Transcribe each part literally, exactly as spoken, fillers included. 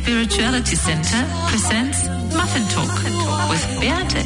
Spirituality Center presents Muffin Talk with Beate.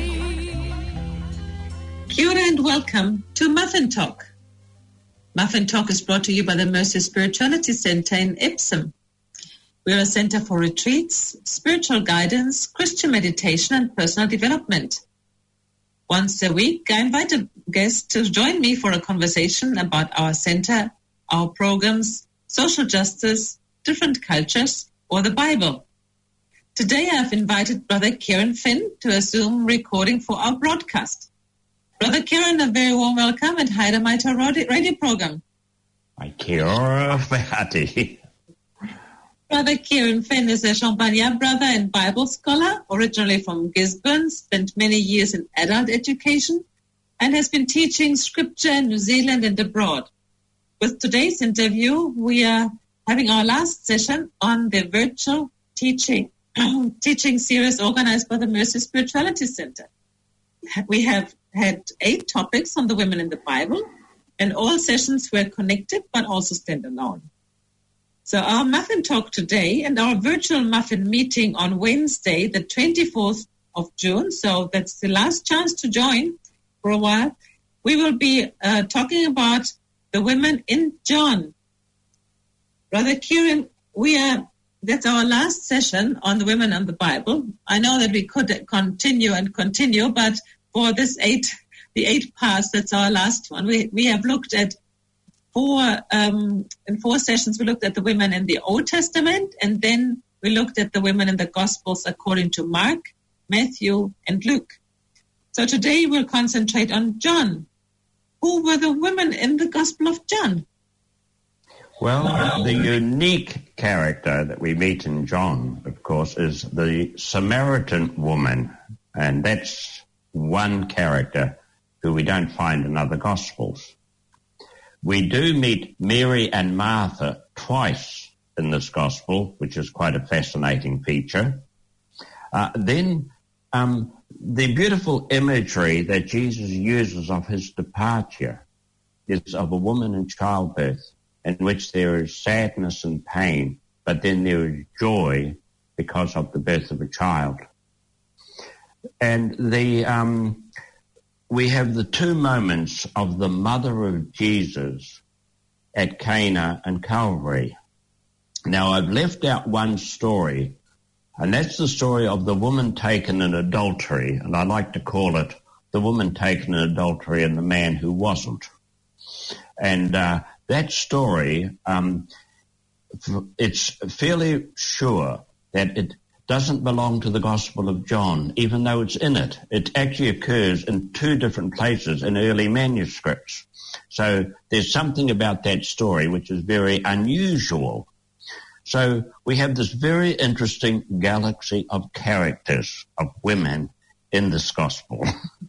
Kia ora and welcome to Muffin Talk. Muffin Talk is brought to you by the Mercy Spirituality Center in Epsom. We're a center for retreats, spiritual guidance, Christian meditation, and personal development. Once a week, I invite a guest to join me for a conversation about our center, our programs, social justice, different cultures, or the Bible. Today, I've invited Brother Kieran Finn to a Zoom recording for our broadcast. Brother Kieran, a very warm welcome and hi to my radio program. Hi, Kia ora, Beate. Brother Kieran Finn is a Champagnat brother and Bible scholar, originally from Gisborne, spent many years in adult education, and has been teaching scripture in New Zealand and abroad. With today's interview, we are having our last session on the virtual teaching teaching series organized by the Mercy Spirituality Center. We have had eight topics on the women in the Bible, and all sessions were connected but also standalone. So our Muffin Talk today and our virtual Muffin meeting on Wednesday, the twenty-fourth of June, so that's the last chance to join for a while, we will be uh, talking about the women in John. Brother Kieran, we are, that's our last session on the women in the Bible. I know that we could continue and continue, but for this eight, the eight parts, that's our last one. We we have looked at four, um, in four sessions, we looked at the women in the Old Testament, and then we looked at the women in the Gospels according to Mark, Matthew, and Luke. So today we'll concentrate on John. Who were the women in the Gospel of John? Well, the unique character that we meet in John, of course, is the Samaritan woman. And that's one character who we don't find in other Gospels. We do meet Mary and Martha twice in this Gospel, which is quite a fascinating feature. Uh, then um, the beautiful imagery that Jesus uses of his departure is of a woman in childbirth, in which there is sadness and pain, but then there is joy because of the birth of a child. And the um, we have the two moments of the mother of Jesus at Cana and Calvary. Now, I've left out one story, and that's the story of the woman taken in adultery, and I like to call it the woman taken in adultery and the man who wasn't. And uh, that story, um, it's fairly sure that it doesn't belong to the Gospel of John, even though it's in it. It actually occurs in two different places in early manuscripts. So there's something about that story which is very unusual. So we have this very interesting galaxy of characters of women in this Gospel.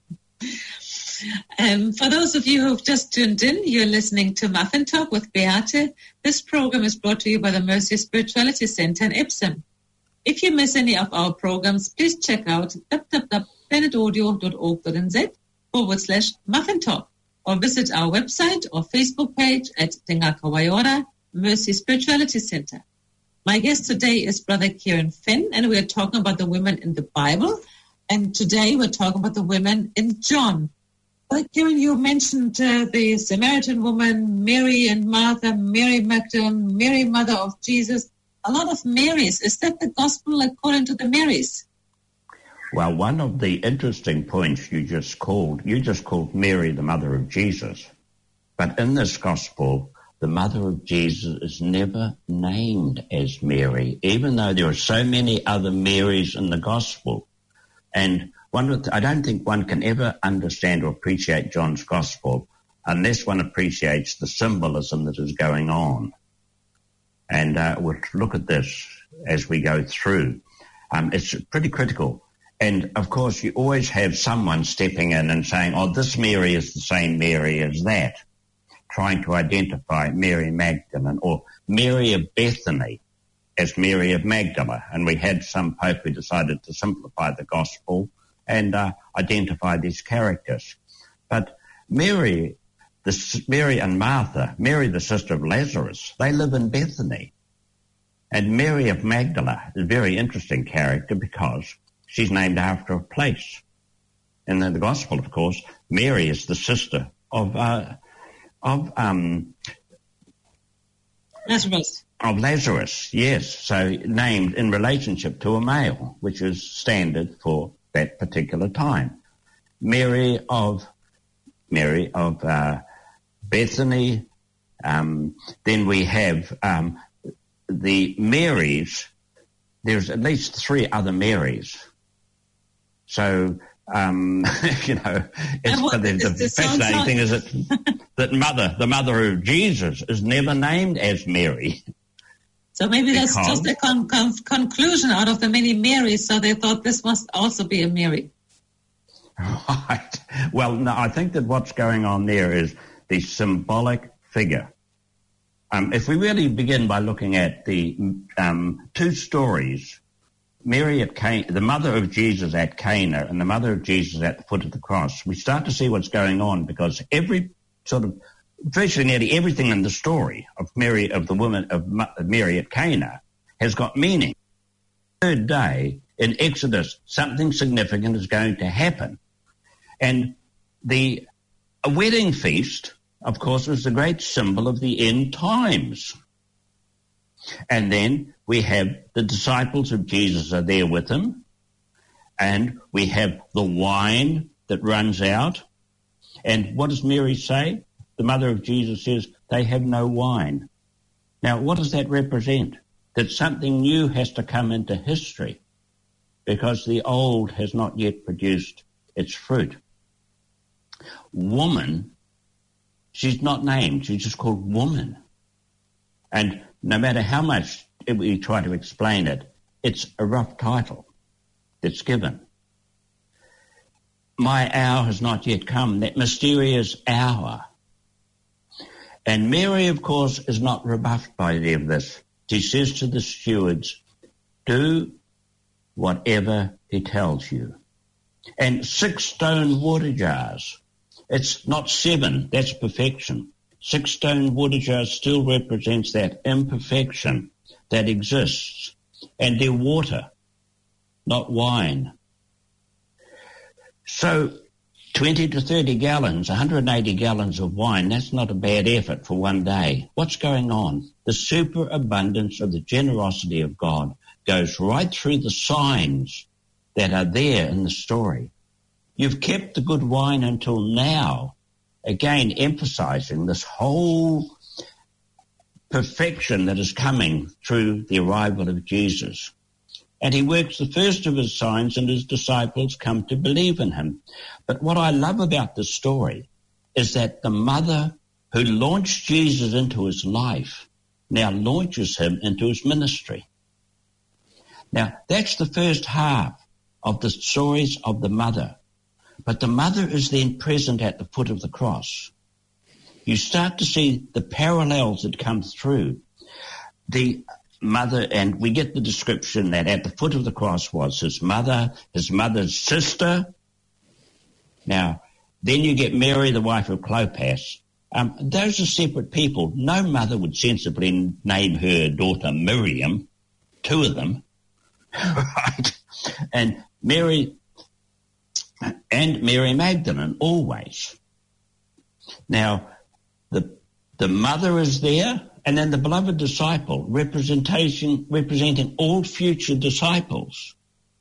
Um, for those of you who've just tuned in, you're listening to Muffin Talk with Beate. This program is brought to you by the Mercy Spirituality Center in Epsom. If you miss any of our programs, please check out w w w dot planet audio dot org dot n z forward slash Muffin Talk, or visit our website or Facebook page at Te Ngaka Waiora Mercy Spirituality Center. My guest today is Brother Kieran Finn, and we're talking about the women in the Bible. And today we're talking about the women in John. Brother Kieran, you mentioned uh, the Samaritan woman, Mary and Martha, Mary Magdalene, Mary, mother of Jesus. A lot of Marys. Is that the gospel according to the Marys? Well, one of the interesting points you just called, you just called Mary the mother of Jesus. But in this gospel, the mother of Jesus is never named as Mary, even though there are so many other Marys in the gospel. And one of the, I don't think one can ever understand or appreciate John's gospel unless one appreciates the symbolism that is going on. And uh, we'll look at this as we go through. Um, it's pretty critical. And, of course, you always have someone stepping in and saying, oh, this Mary is the same Mary as that, trying to identify Mary Magdalene or Mary of Bethany as Mary of Magdala. And we had some pope who decided to simplify the gospel and uh, identify these characters. But Mary the, Mary and Martha, Mary the sister of Lazarus, they live in Bethany. And Mary of Magdala is a very interesting character because she's named after a place. And in the Gospel, of course, Mary is the sister of uh, of um, Lazarus. Of Lazarus, yes. So named in relationship to a male, which is standard for that particular time. Mary of Mary of uh, Bethany. Um, then we have um, the Marys. There's at least three other Marys. So, um, you know, it's, what, the, the, the fascinating like... thing is that, that mother, the mother of Jesus is never named as Mary. So maybe that's because... just a con- con- conclusion out of the many Marys, so they thought this must also be a Mary. Right. Well, no, I think that what's going on there is the symbolic figure. Um, if we really begin by looking at the um, two stories, Mary at Cana, the mother of Jesus at Cana and the mother of Jesus at the foot of the cross, we start to see what's going on because every sort of, virtually nearly everything in the story of Mary, of the woman of Mary at Cana has got meaning. The third day in Exodus, something significant is going to happen. And the a wedding feast, of course, is the great symbol of the end times. And then we have the disciples of Jesus are there with him. And we have the wine that runs out. And what does Mary say? The mother of Jesus says, they have no wine. Now, what does that represent? That something new has to come into history because the old has not yet produced its fruit. Woman, she's not named. She's just called woman. And no matter how much we try to explain it, it's a rough title that's given. My hour has not yet come, that mysterious hour. And Mary, of course, is not rebuffed by any of this. She says to the stewards, do whatever he tells you. And six stone water jars. It's not seven, that's perfection. Six stone water jars still represents that imperfection that exists. And they're water, not wine. So twenty to thirty gallons, one hundred eighty gallons of wine, that's not a bad effort for one day. What's going on? The superabundance of the generosity of God goes right through the signs that are there in the story. You've kept the good wine until now, again emphasizing this whole perfection that is coming through the arrival of Jesus. And he works the first of his signs and his disciples come to believe in him. But what I love about this story is that the mother who launched Jesus into his life now launches him into his ministry. Now, that's the first half of the stories of the mother. But the mother is then present at the foot of the cross. You start to see the parallels that come through. The mother, and we get the description that at the foot of the cross was his mother, his mother's sister. Now, then you get Mary, the wife of Clopas. Um, those are separate people. No mother would sensibly name her daughter Miriam, two of them, right? And Mary and Mary Magdalene always. Now, the the mother is there, and then the beloved disciple, representation representing all future disciples.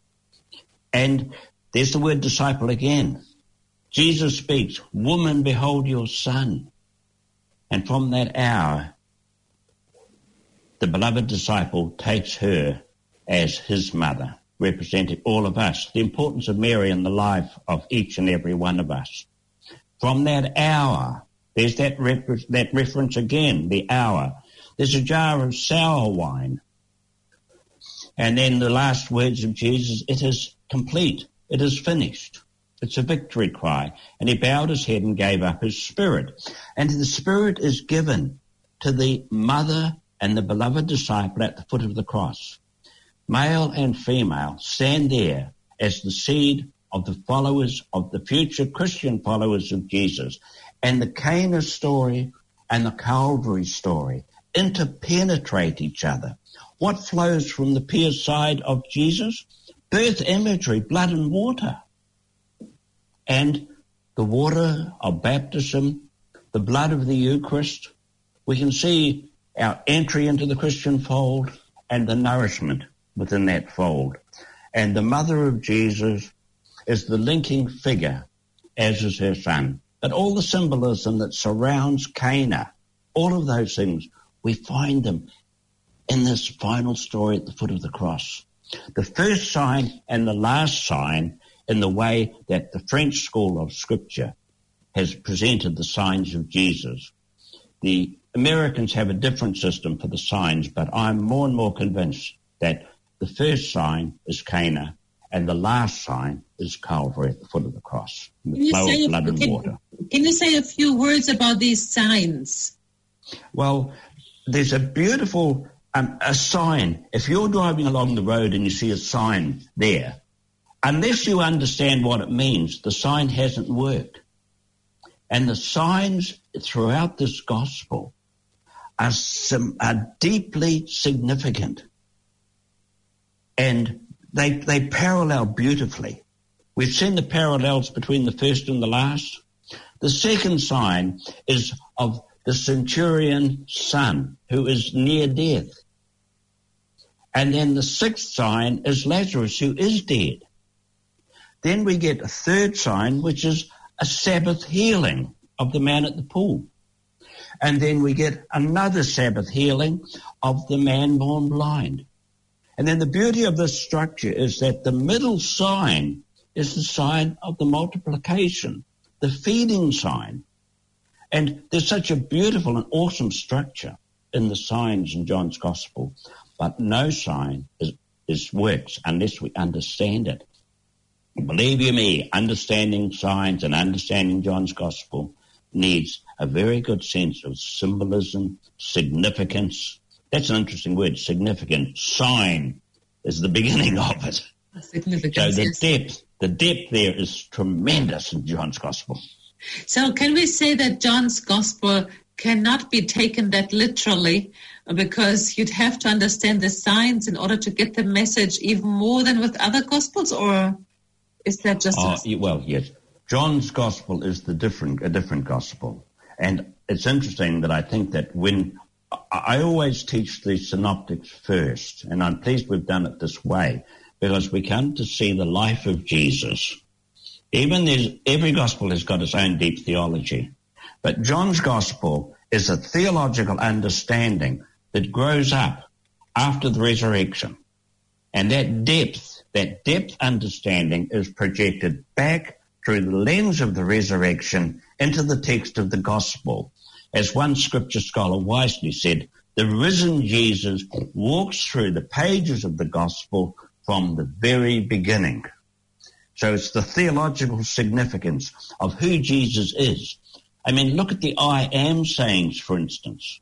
And there's the word disciple again. Jesus speaks, woman, behold your son. And from that hour, the beloved disciple takes her as his mother, representing all of us, the importance of Mary in the life of each and every one of us. From that hour, there's that, rep- that reference again, the hour. There's a jar of sour wine. And then the last words of Jesus, it is complete, it is finished. It's a victory cry. And he bowed his head and gave up his spirit. And the spirit is given to the mother and the beloved disciple at the foot of the cross. Male and female stand there as the seed of the followers of the future Christian followers of Jesus. And the Cana story and the Calvary story interpenetrate each other. What flows from the pierced side of Jesus? Birth imagery, blood and water. And the water of baptism, the blood of the Eucharist. We can see our entry into the Christian fold and the nourishment within that fold. And the mother of Jesus is the linking figure, as is her son. But all the symbolism that surrounds Cana, all of those things, we find them in this final story at the foot of the cross. The first sign and the last sign in the way that the French school of Scripture has presented the signs of Jesus. The Americans have a different system for the signs, but I'm more and more convinced that the first sign is Cana and the last sign is Calvary at the foot of the cross, the flow of blood and water. Can you say a few words about these signs? Well, there's a beautiful um, a sign. If you're driving along the road and you see a sign there, unless you understand what it means, the sign hasn't worked. And the signs throughout this gospel are, some, are deeply significant. And they, they parallel beautifully. We've seen the parallels between the first and the last. The second sign is of the centurion son who is near death. And then the sixth sign is Lazarus who is dead. Then we get a third sign, which is a Sabbath healing of the man at the pool. And then we get another Sabbath healing of the man born blind. And then the beauty of this structure is that the middle sign is the sign of the multiplication, the feeding sign. And there's such a beautiful and awesome structure in the signs in John's Gospel. But no sign is, is works unless we understand it. Believe you me, understanding signs and understanding John's Gospel needs a very good sense of symbolism, significance. That's an interesting word, significant. Sign is the beginning of it. Significance. So the yes. depth, the depth there is tremendous in John's Gospel. So can we say that John's Gospel cannot be taken that literally, because you'd have to understand the signs in order to get the message even more than with other Gospels, or is that just... Oh, a... well, yes. John's Gospel is the different, a different Gospel. And it's interesting that I think that when... I always teach the synoptics first, and I'm pleased we've done it this way, because we come to see the life of Jesus. Even there's, every Gospel has got its own deep theology. But John's Gospel is a theological understanding that grows up after the resurrection. And that depth, that depth understanding is projected back through the lens of the resurrection into the text of the Gospel. As one scripture scholar wisely said, the risen Jesus walks through the pages of the Gospel from the very beginning. So it's the theological significance of who Jesus is. I mean, look at the I am sayings, for instance,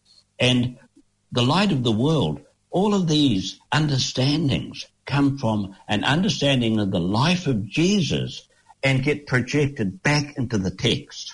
and the light of the world. All of these understandings come from an understanding of the life of Jesus and get projected back into the text.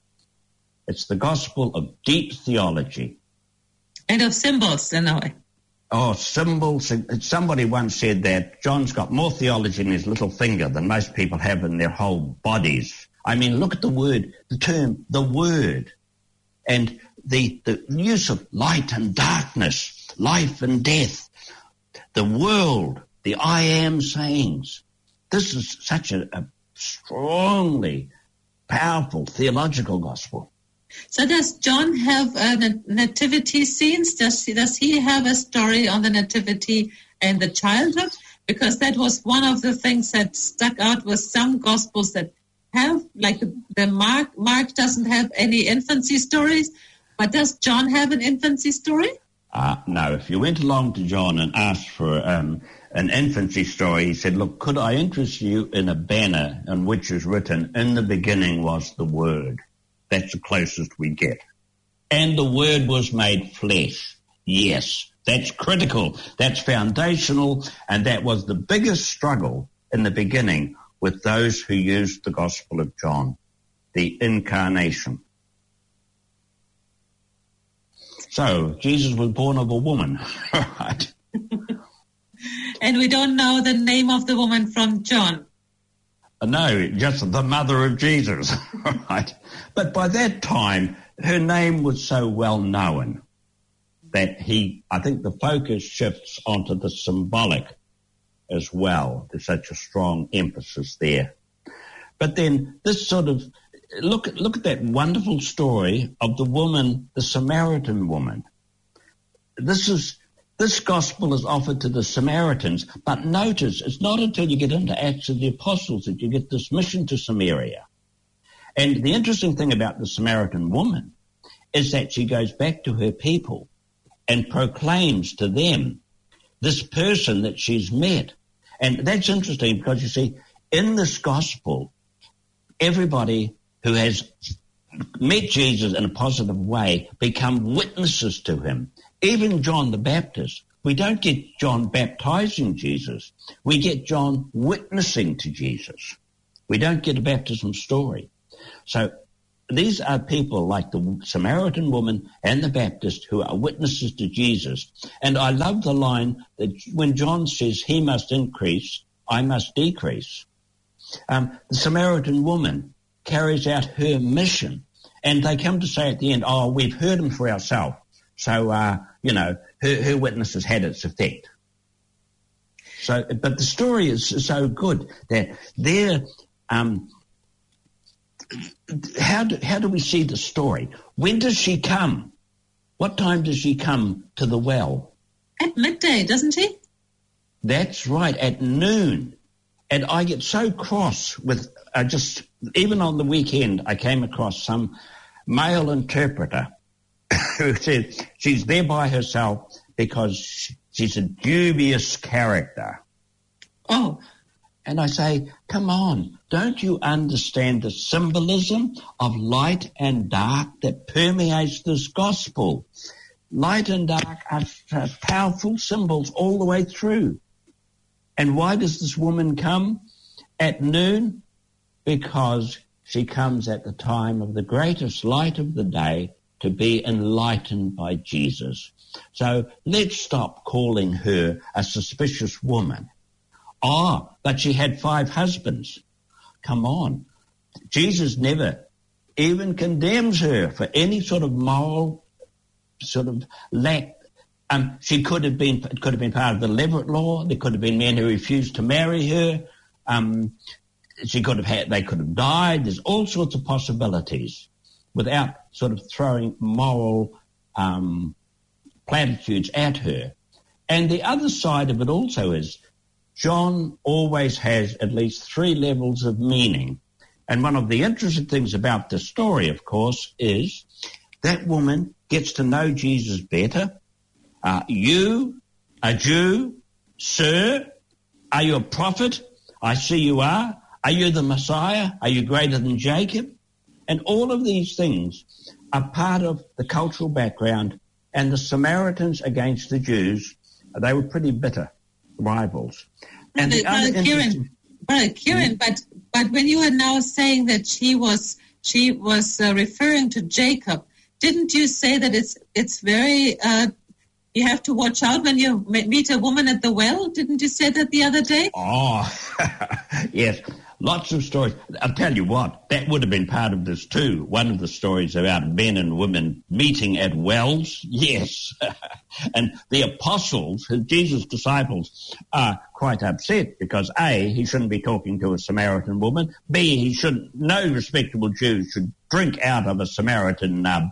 It's the gospel of deep theology. And of symbols, in a way. Oh, symbols. Somebody once said that John's got more theology in his little finger than most people have in their whole bodies. I mean, look at the word, the term, the word, and the, the use of light and darkness, life and death, the world, the I am sayings. This is such a, a strongly powerful theological gospel. So does John have uh, nativity scenes? Does he, does he have a story on the nativity and the childhood? Because that was one of the things that stuck out with some gospels that have, like the, the Mark, Mark doesn't have any infancy stories, but does John have an infancy story? Uh, no, if you went along to John and asked for um, an infancy story, he said, look, could I interest you in a banner on which is written, in the beginning was the Word. That's the closest we get. And the Word was made flesh. Yes, that's critical. That's foundational. And that was the biggest struggle in the beginning with those who used the Gospel of John, the incarnation. So Jesus was born of a woman, right? And we don't know the name of the woman from John. No, just the mother of Jesus, right? But by that time, her name was so well known that he, I think the focus shifts onto the symbolic as well. There's such a strong emphasis there. But then this sort of, look, look at that wonderful story of the woman, the Samaritan woman. This is, this gospel is offered to the Samaritans, but notice it's not until you get into Acts of the Apostles that you get this mission to Samaria. And the interesting thing about the Samaritan woman is that she goes back to her people and proclaims to them this person that she's met. And that's interesting because, you see, in this gospel, everybody who has met Jesus in a positive way become witnesses to him. Even John the Baptist. We don't get John baptizing Jesus. We get John witnessing to Jesus. We don't get a baptism story. So these are people like the Samaritan woman and the Baptist who are witnesses to Jesus. And I love the line that when John says, he must increase, I must decrease. Um, the Samaritan woman carries out her mission. And they come to say at the end, oh, we've heard him for ourselves. So, uh, you know, her, her witness has had its effect. So, but the story is so good that there, um, how do, how do we see the story? When does she come? What time does she come to the well? At midday, doesn't she? That's right, at noon. And I get so cross with, uh, just, even on the weekend, I came across some male interpreter who said she's there by herself because she's a dubious character. Oh. And I say, come on, don't you understand the symbolism of light and dark that permeates this gospel? Light and dark are, are powerful symbols all the way through. And why does this woman come at noon? Because she comes at the time of the greatest light of the day to be enlightened by Jesus. So let's stop calling her a suspicious woman. Ah, oh, but she had five husbands. Come on. Jesus never even condemns her for any sort of moral sort of lack. Um, she could have been, it could have been part of the Levirate law. There could have been men who refused to marry her. Um, she could have had, they could have died. There's all sorts of possibilities without sort of throwing moral um, platitudes at her. And the other side of it also is John always has at least three levels of meaning. And one of the interesting things about the story, of course, is that woman gets to know Jesus better. Uh, you, a Jew, sir, are you a prophet? I see you are. Are you the Messiah? Are you greater than Jacob? And all of these things are part of the cultural background. And the Samaritans against the Jews, they were pretty bitter rivals. And Brother, the other Brother Kieran, Brother Kieran, but but when you are now saying that she was she was uh, referring to Jacob, didn't you say that it's it's very uh, you have to watch out when you meet a woman at the well? Didn't you say that the other day? Oh, yes. Lots of stories. I'll tell you what, that would have been part of this too. One of the stories about men and women meeting at wells. Yes. And the apostles, Jesus' disciples, are quite upset because A, he shouldn't be talking to a Samaritan woman. B, he shouldn't, no respectable Jew should drink out of a Samaritan uh,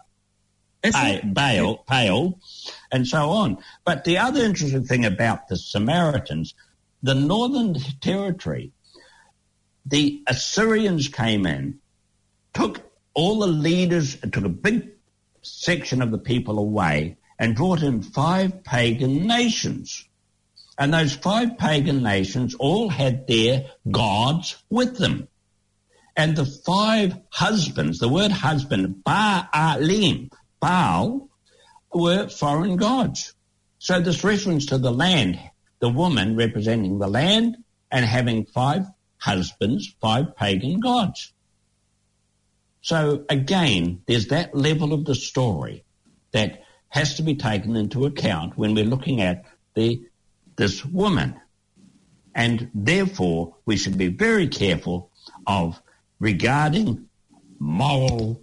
pail, pail, and so on. But the other interesting thing about the Samaritans, the northern territory, the Assyrians came in, took all the leaders, took a big section of the people away and brought in five pagan nations. And those five pagan nations all had their gods with them. And the five husbands, the word husband, Baalim, Baal, were foreign gods. So this reference to the land, the woman representing the land and having five husbands, five pagan gods. So again, there's that level of the story that has to be taken into account when we're looking at the this woman. And therefore, we should be very careful of regarding moral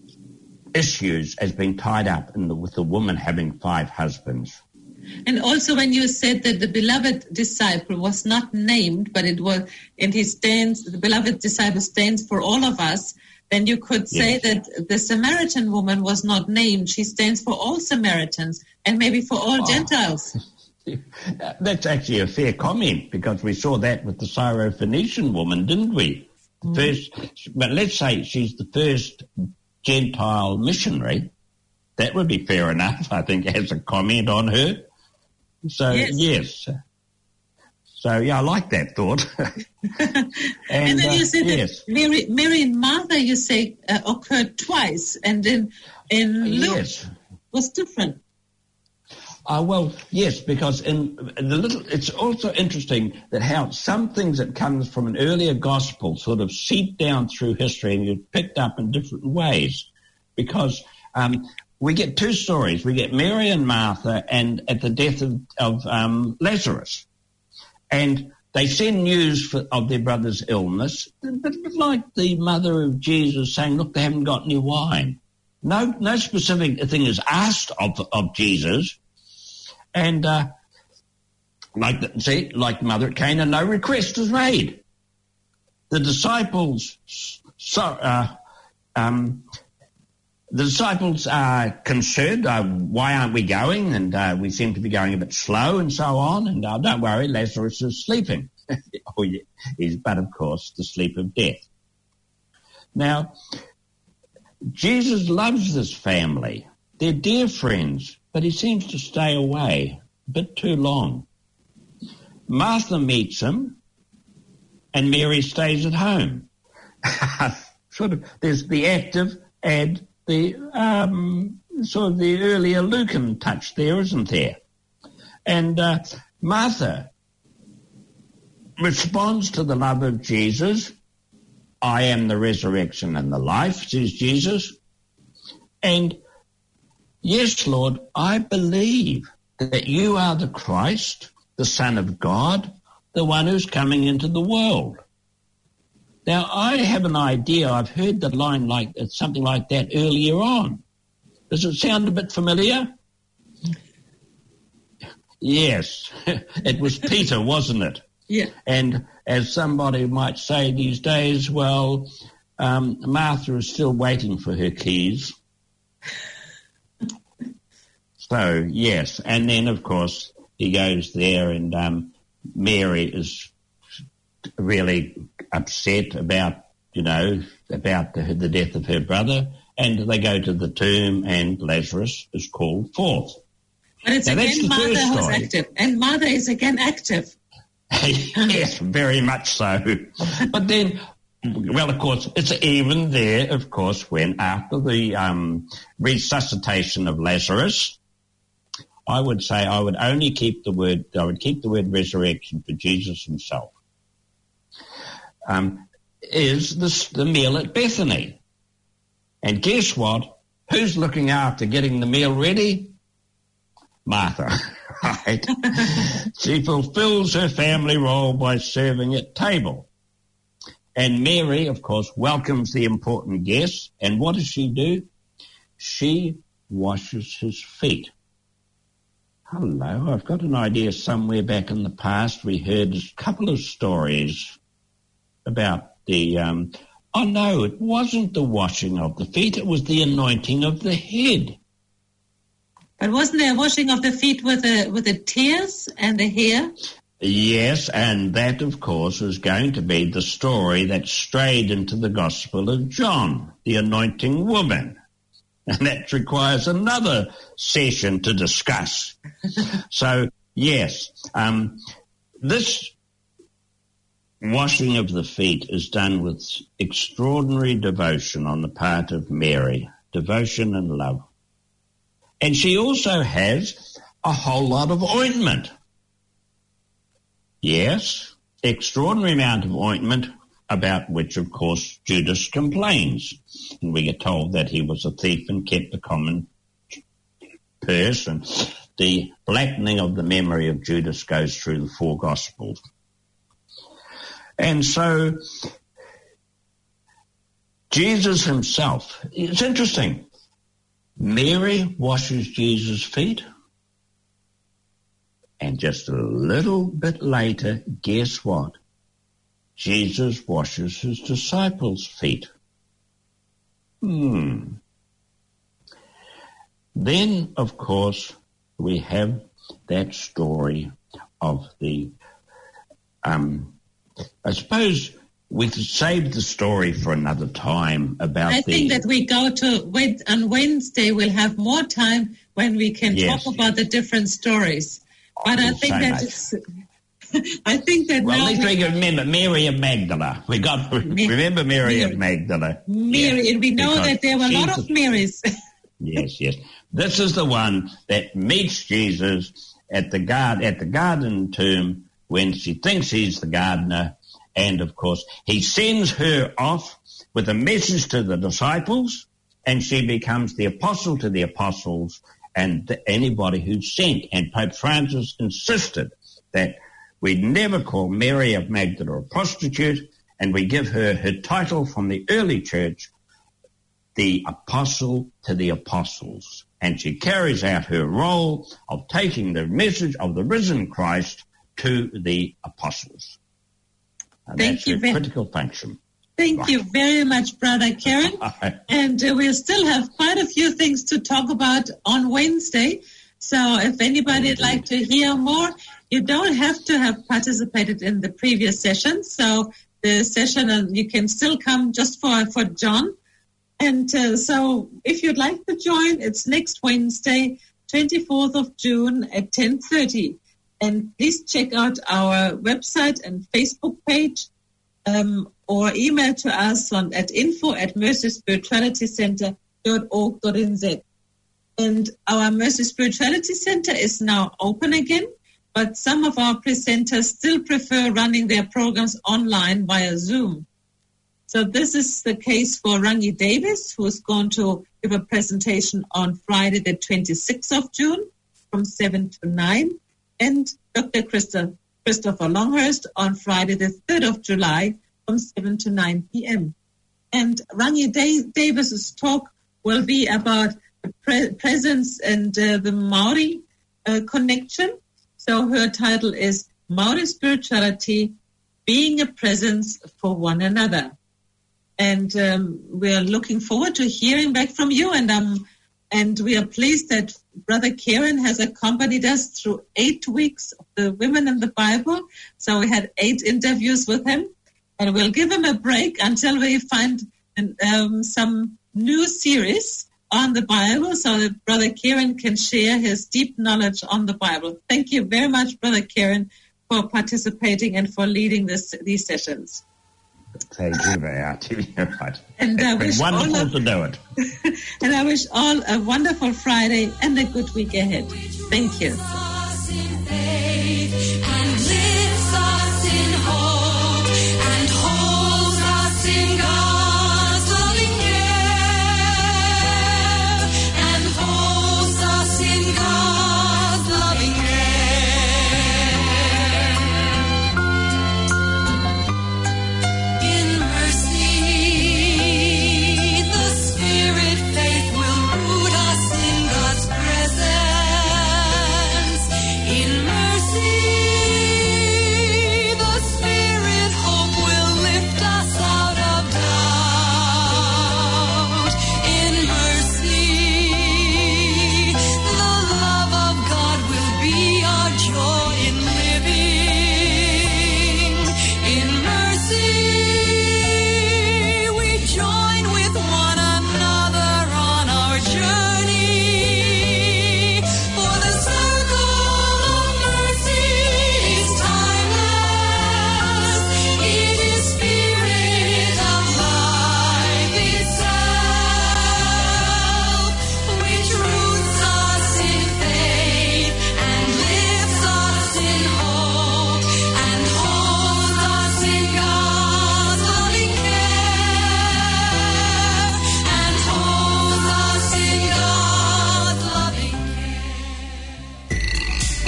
issues as being tied up in the, with the woman having five husbands. And also when you said that the beloved disciple was not named, but it was, and he stands, the beloved disciple stands for all of us, then you could say yes. that the Samaritan woman was not named. She stands for all Samaritans and maybe for all oh. Gentiles. That's actually a fair comment, because we saw that with the Syrophoenician woman, didn't we? Mm. First, but let's say she's the first Gentile missionary. That would be fair enough, I think, as a comment on her. So, yes. yes. So, yeah, I like that thought. and, and then you uh, said yes. that Mary, Mary and Martha, you say, uh, occurred twice, and in, in Luke yes. was different. Uh, well, yes, because in the little, it's also interesting that how some things that comes from an earlier gospel sort of seep down through history and get picked up in different ways. Because um, we get two stories. We get Mary and Martha and at the death of, of um, Lazarus. And they send news for, of their brother's illness, but like the mother of Jesus saying, look, they haven't got any wine. No, no specific thing is asked of, of Jesus. And uh, like the, see, like Mother at Cana, no request is made. The disciples, so uh, um, the disciples are concerned. Uh, why aren't we going? And uh, we seem to be going a bit slow, and so on. And uh, don't worry, Lazarus is sleeping. oh, yeah, he's, but of course, the sleep of death. Now, Jesus loves this family. They're dear friends. But he seems to stay away a bit too long. Martha meets him, and Mary stays at home. sort of, there's the active and the um, sort of the earlier Lucan touch there, isn't there? And uh, Martha responds to the love of Jesus. I am the resurrection and the life, says Jesus. And yes, Lord, I believe that you are the Christ, the Son of God, the one who's coming into the world. Now, I have an idea. I've heard the line like something like that earlier on. Does it sound a bit familiar? Yes, it was Peter, wasn't it? Yeah. And as somebody might say these days, well, um, Martha is still waiting for her keys. So, yes, and then, of course, he goes there and um, Mary is really upset about, you know, about the, the death of her brother, and they go to the tomb and Lazarus is called forth. But it's now, again Martha who's active, and Martha is again active. Yes, very much so. But then, well, of course, it's even there, of course, when after the um, resuscitation of Lazarus, I would say I would only keep the word, I would keep the word resurrection for Jesus himself, um, is this, the meal at Bethany. And guess what? Who's looking after getting the meal ready? Martha, right? She fulfills her family role by serving at table. And Mary, of course, welcomes the important guests. And what does she do? She washes his feet. Hello, I've got an idea somewhere back in the past we heard a couple of stories about the, um, oh no, it wasn't the washing of the feet, it was the anointing of the head. But wasn't there a washing of the feet with the, with the tears and the hair? Yes, and that, of course, is going to be the story that strayed into the Gospel of John, the anointing woman. And that requires another session to discuss. So, yes, um, this washing of the feet is done with extraordinary devotion on the part of Mary, devotion and love. And she also has a whole lot of ointment. Yes, extraordinary amount of ointment, about which, of course, Judas complains. And we get told that he was a thief and kept the common purse, and the blackening of the memory of Judas goes through the four Gospels. And so Jesus himself, it's interesting, Mary washes Jesus' feet, and just a little bit later, guess what? Jesus washes his disciples' feet. Hmm. Then, of course, we have that story of the, um, I suppose we could save the story for another time about I the... think that we go to, wait, on Wednesday we'll have more time when we can Yes, talk about yes. the different stories. But I Oh, think so that much. it's, I think that Well, now let's we- remember Mary of Magdala. We got remember Mary, Mary. of Magdala. Mary, Yeah, and we know because that there were a lot she's of the- Marys. Yes, yes. This is the one that meets Jesus at the guard at the garden tomb when she thinks he's the gardener, and of course he sends her off with a message to the disciples, and she becomes the apostle to the apostles and to anybody who's sent. And Pope Francis insisted that we never call Mary of Magdala a prostitute, and we give her her title from the early church, the apostle to the apostles. And she carries out her role of taking the message of the risen Christ to the apostles. And Thank that's you her very- critical function. Thank you very much, Brother Karen. And uh, we'll still have quite a few things to talk about on Wednesday. So if anybody would like to hear more, you don't have to have participated in the previous session. So the session, uh, you can still come just for, for John. And uh, so if you'd like to join, it's next Wednesday, twenty-fourth of June at ten thirty. And please check out our website and Facebook page, um, or email to us on at info at mercy spirituality center dot org dot n z. And our Mercy Spirituality Center is now open again, but some of our presenters still prefer running their programs online via Zoom. So this is the case for Rangi Davis, who is going to give a presentation on Friday, the twenty-sixth of June from seven to nine, and Doctor Christa, Christopher Longhurst on Friday, the third of July from seven to nine p.m. And Rangi da- Davis's talk will be about the pre- presence and uh, the Maori uh, connection. So her title is Maori Spirituality, Being a Presence for One Another. And um, we are looking forward to hearing back from you. And um, and we are pleased that Brother Karen has accompanied us through eight weeks of the Women in the Bible. So we had eight interviews with him. And we'll give him a break until we find an, um, some new series on the Bible so that Brother Karen can share his deep knowledge on the Bible. Thank you very much, Brother Karen, for participating and for leading this, these sessions. Thank you very much. You're right. And I It's been wish all wonderful of- to do it. And I wish all a wonderful Friday and a good week ahead. Thank you. Cross in faith.